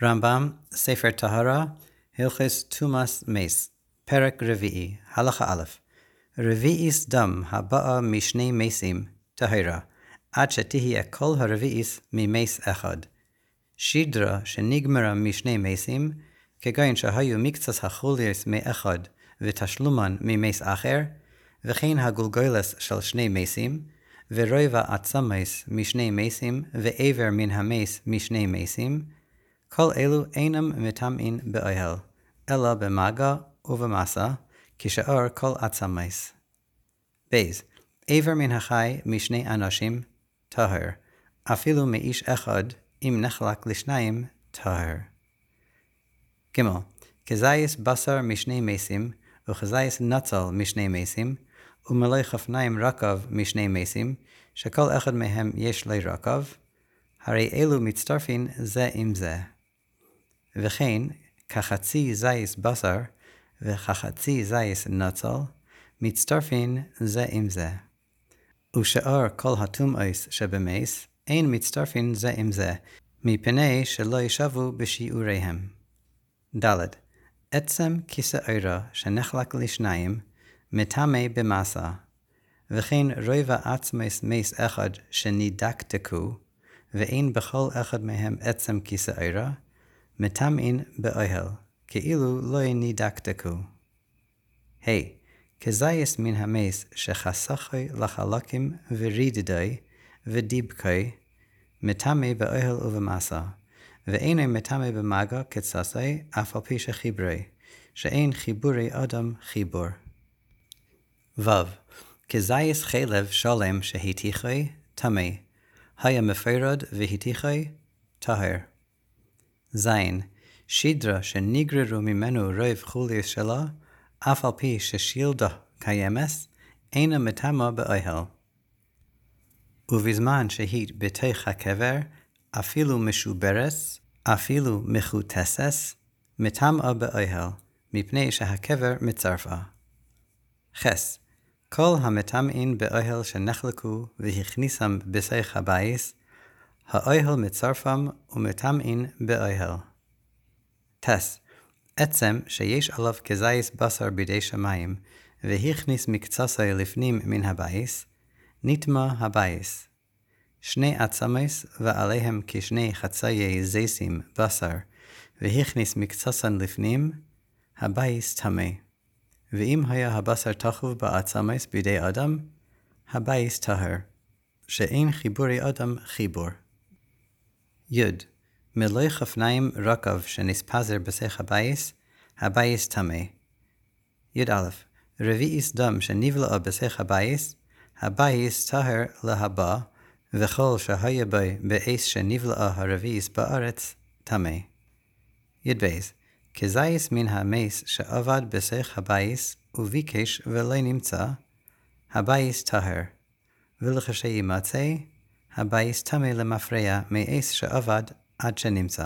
רמב"ם, ספר טהרה, הלכות תרומת מס, פרק רביעי, הלכה א', רביעיס דם הבאה משני מסים, טהרה, עד שתהיה כל הרביעיס ממס אחד. שדרה שנגמרה משני מסים, כגון שהיו מקצת החולייס מאחד ותשלומן ממס אחר, וכן הגולגולס של שני מסים, ורבע עצמס משני מסים, ועבר מן המס משני מסים, כל אלו אינם מטמאים באוהל, אלא במגע ובמסה, כשאר כל עצמס. בייז, עבר מן החי משני אנשים, טהר, אפילו מאיש אחד, אם נחלק לשניים, טהר. ג' כזייס בשר משני מסים, וכזייס נצל משני מסים, ומלא חפניים רקב משני מסים, שכל אחד מהם יש לי רקב, הרי אלו מצטרפים זה עם זה. וכן, כחצי זייס בשר, וכחצי זייס נצל, מצטרפים זה עם זה. ושאר כל הטומאוס שבמס, אין מצטרפים זה עם זה, מפני שלא ישבו בשיעוריהם. ד' עצם כיסא עירה שנחלק לשניים, מטמא במסה, וכן רבע עצמס מס אחד שנידקדקו, ואין בכל אחד מהם עצם כיסא עירה, מטמאים באוהל, כאילו לא נידקדקו. כזייס מן המס שחסכי לחלקים ורידדי ודיבקי, מטמא באוהל ובמסה, ואינו מטמא במגע כצסי, אף על פי שחיברי, שאין חיבורי אדם חיבור. ו' כזייס חלב שלם שהתיכי, טמא, היה מפרד והתיכי, טהר. ז' שדרה שנגררו ממנו רוב חולייס שלה, אף על פי ששילדה קיימס, אינה מטמא באוהל. ובזמן שהיא בתוך הקבר, אפילו משוברס, אפילו מחוטסס, מטמאה באוהל, מפני שהקבר מצרפה. ח' כל המטמאים באוהל שנחלקו והכניסם בסך הבייס, האוהל מצרפם ומטמאים באוהל. ט עצם שיש עליו כזייס בשר בידי שמיים, והכניס מקצתו לפנים מן הבייס, נטמא הבייס. שני עצמס ועליהם כשני חצאי זיסים בשר, והכניס מקצתן לפנים, הבייס טמא. ואם היה הבשר תחוב בעצמס בידי אדם, הבייס טהר, שאין חיבורי אדם חיבור. י מלא חפניים רקב שנספזר בסך הבייס, הבייס טמא. י"א רביעיס דם שנבלע בסך הבייס, הבייס טהר להבא, וכל שהיה בו באש שנבלע הרביעיס בארץ, טמא. י"ב כזייס מן המס שעבד בסך הבייס וביקש ולא נמצא, הבייס טהר, ולכשימצא, הבייס טמא למפרע מאש שעבד עד שנמצא.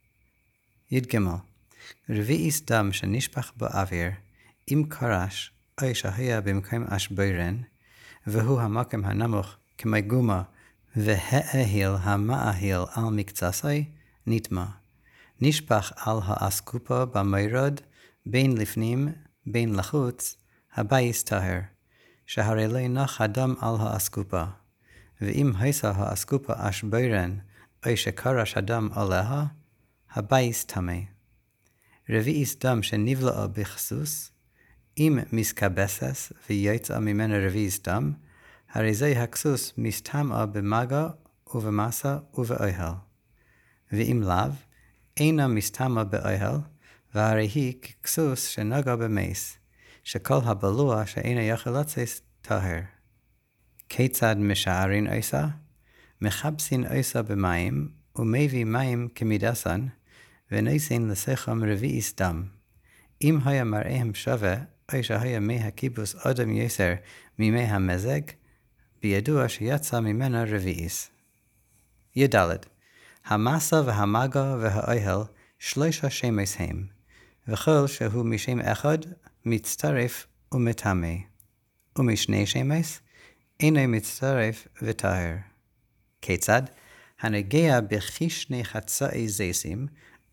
י"ג רביעיס דם שנשפך באוויר, אם קרש, או שהיה במקום אשבוירן, והוא המקום הנמוך כמגומה, והאהיל המאהיל על מקצסי, נטמא. נשפך על האסקופה במורד, בין לפנים, בין לחוץ, הבייס טהר, שהרי לא נח הדם על האסקופה. ואם היסה האסקופה אשבוירן, או שקרש הדם עליה, הבייס טמא. רביעיס דם שנבלע בכסוס, אם מסקבסס ויוצא ממנו רביעיס דם, הרי זה הכסוס מסטמא במגע ובמסה ובאוהל. ואם לאו, אינה מסטמא באוהל, והרי היא ככסוס שנגע במס, שכל הבלוע שאינה יכול לצאת טהר. כיצד משערין עושה? מחפשין עושה במים, ומביא מים כמידסן, ונוסין לסכם רביעיס דם. אם היה מראיהם שווה, או שהיה מי הכיבוס אדם יסר ממי המזג, בידוע שיצא ממנה רביעיס. י"ד המסה והמגע והאוהל שלושה שמות הם, וכל שהוא משם אחד מצטרף ומטמא, ומשני שמות אינו מצטרף וטהר. כיצד? הנגע בכשני חצאי זיסים,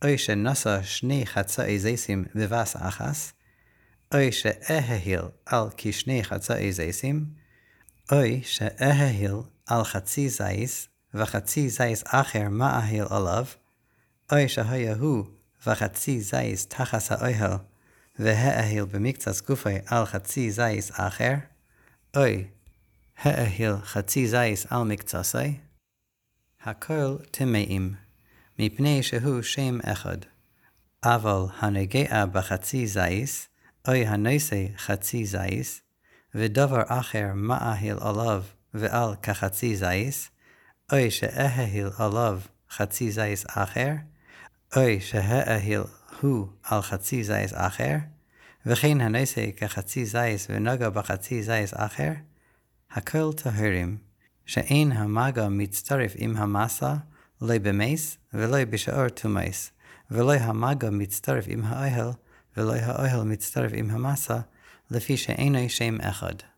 אוי שנשא שני חצאי זיסים בבס אחס, אוי שאההיל על כשני חצאי זיסים, אוי שאההיל על חצי זיס, וחצי זיס אחר מאהיל עליו, אוי שהיה הוא וחצי זיס תחס האוהל, והאהיל במקצת גופי על חצי זיס אחר, אוי האהיל חצי זיס על מקצסי, הכל טמאים, מפני שהוא שם אחד. אבל הנגע בחצי זיס, אוי הנושא חצי זיס, ודבר אחר מאהיל עליו ועל כחצי זיס, אוי שאהיל עליו חצי זיס אחר, אוי שהאהיל הוא על חצי זיס אחר, וכן הנושא כחצי זיס ונגע בחצי זיס אחר, הכל טהורים, שאין המגע מצטרף עם המסה, לא במס ולא בשאר תומס, ולא המגע מצטרף עם האוהל, ולא האוהל מצטרף עם המסה, לפי שאינו שם אחד.